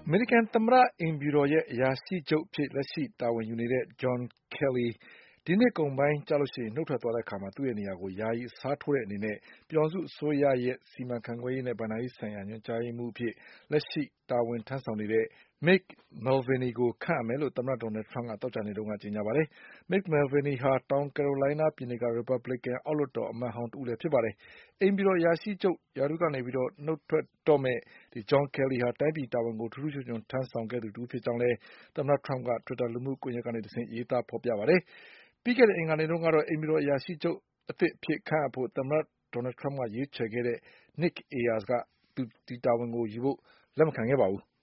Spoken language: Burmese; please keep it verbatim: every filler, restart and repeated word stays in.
အမေရိကန်သမ္မတအိမ်ဖြူတော်ရဲ့အရာရှိချုပ်အဖြစ်လက်ရှိတာဝန်ယူနေတဲ့ John Kelly ဒီနှစ်ကုန်ပိုင်းကျရင်နုတ်ထွက်သွားတဲ့အခါ သူ့ရဲ့နေရာကို ယာယီအစားထိုးတဲ့အနေနဲ့ ပြည်ထောင်စုအစိုးရရဲ့စီမံခန့်ခွဲရေးနဲ့ဘဏ္ဍာရေးဆိုင်ရာညွှန်ကြားရေးမှူးအဖြစ် လက်ရှိတာဝန်ထမ်းဆောင်နေတဲ့ Mick Mulvaney ကိုခန့်အပ်မယ်လို့ သမ္မတ Donald Trump ကသောကြာနေ့တုန်းကကြေညာပါတယ်။ Mick Mulvaney ဟာ တောင်ကယ်ရိုလိုင်းနားပြည်နယ်က ရီပတ်ဘလစ်ကန်အောက်လွှတ်တော်အမတ်ဟောင်းတဦးလည်းဖြစ်ပါတယ်။ အိမ်ဖြူတော်အရာရှိချုပ်ရာထူးကနေနုတ်ထွက်တော့မယ့် John Kelly ဟာ တိုင်းပြည်တာဝန်ကို ထူးထူးချွန်ချွန်ထမ်းဆောင်ခဲ့သူတဦးဖြစ်ကြောင်းလည်း သမ္မတ Trump က တွစ်တာလူမှုကွန်ယက်ကနေတဆင့်ရေးသားဖေါ်ပြပါတယ်။ ပြီးခဲ့တဲ့အင်္ဂါနေ့တုန်းကတော့ အိမ်ဖြူတော်အရာရှိချုပ်အသစ်အဖြစ်ခန့်အပ်ဖို့ သမ္မတ Donald Trump ကရွေးချယ်ခဲ့တဲ့ Nick Ayers က ဒီတာဝန်ကိုယူဖို့လက်မခံခဲ့ပါဘူး။